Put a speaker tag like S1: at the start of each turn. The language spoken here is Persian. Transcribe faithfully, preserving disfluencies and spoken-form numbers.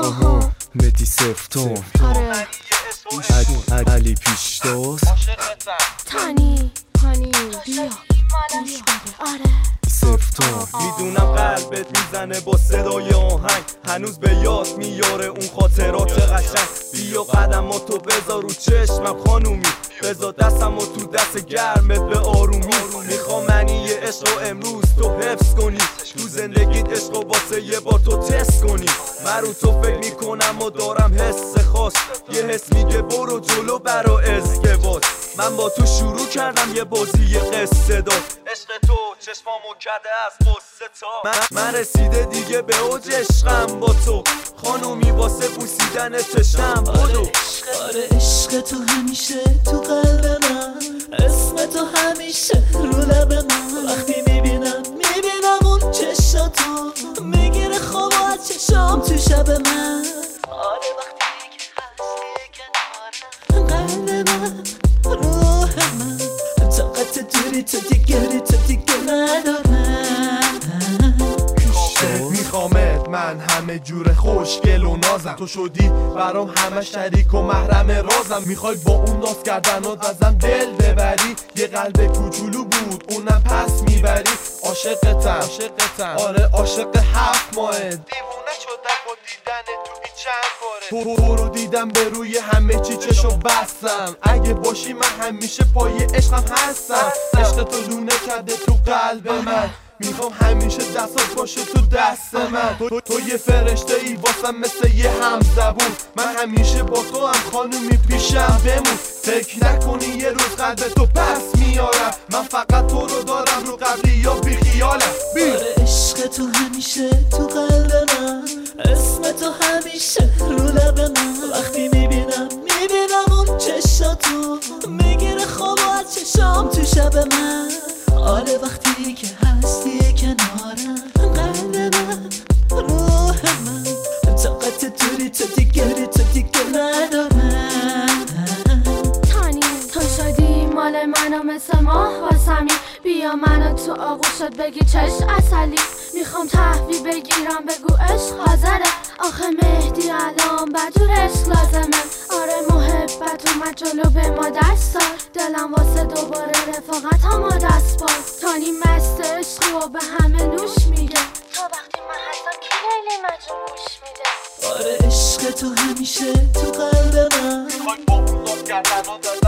S1: آها مدی سفتون
S2: آره
S1: علی پیشتاز
S2: تانی تانی بیا گوش بده آره
S1: سفتون.
S3: میدونم قلبت میزنه با صدای آهنگ، هنوز به یاد میاره اون خاطرات قشنگ. بیا قدماتو بذار رو چشمم خانومی، بذار دستم و تو دست گرمت به آرومی. میخوام منی عشق رو امروز تو حفظ کنی، تو زندگیت عشق رو واسه یه بار تو تست کنی. من رو تو فکر میکنم و دارم حس خاص، یه حس میگه برو جلو برا ازدواج. من با تو شروع کردم یه بازی قصه دار، عشق تو چشمامو کرده از قصه تا من, من رسیده دیگه به اوج عشقم با تو خانومی، واسه بوسیدن چشم بدو.
S4: آره عشق تو همیشه تو قلب من، اسم تو همیشه رو لب من. وقتی میبینم میبینم اون چشاتو، میگیره خواب از چشام تو شب من. آره وقتی که هستی کنارم، قلب من روح من طاقت دوری تو دیگری تو دیگه ندارم.
S3: میخوامت من همه جور خوشگل و نازم، تو شدی برام همه شریک و محرم رازم. میخوای با اون ناز کردنات ازم دل ببری، یه قلب کوچولو بود اونم پس میبری. عاشقتم عاشقتم آره عاشق هفت ماه، دیوونه شدم با دیدن تو این چند باره. تو رو دیدم به روی همه چی چشو بستم، اگه باشی من همیشه پای عشقم هستم. عشق تو لونه کرده تو قلب من، میخوام همیشه دستات باشه تو دست من. تو, تو یه فرشته ای واسم مثل یه همزبون، من همیشه با تو هم خانومی پیشم بمون. فکر نکنی یه روز قلب تو پس میارم، من فقط تو رو دارم رو قبلی یا بی خیالم.
S4: آره عشق تو همیشه تو قلب من، اسم تو همیشه رو لب من. وقتی میبینم میبینم اون چشاتو، میگیره خواب از چشام تو شب من. آره وقتی که هستی کنارم، قلب من روح من طاقت دوری تو دیگری تو دیگه ندارم.
S2: تانی تو شدی مال منو مثل ماه واسمی، بیا منو تو آغوشت بگی چش اصلی. میخوام تحویل بگیرم بگو عشق حاضره، آخه مهدی الان بدور عشق لازمه. آره محبت اومد جلو به ما دست دار، دلم واسه دوباره رفاقت همو دست باز. تانی مست عشق و به همه نوش میگه، تو وقتی من هستم کی لیلی مجنون گوش میده.
S4: آره عشق تو همیشه تو قلب من،
S3: میخوای با اون ناز کردنات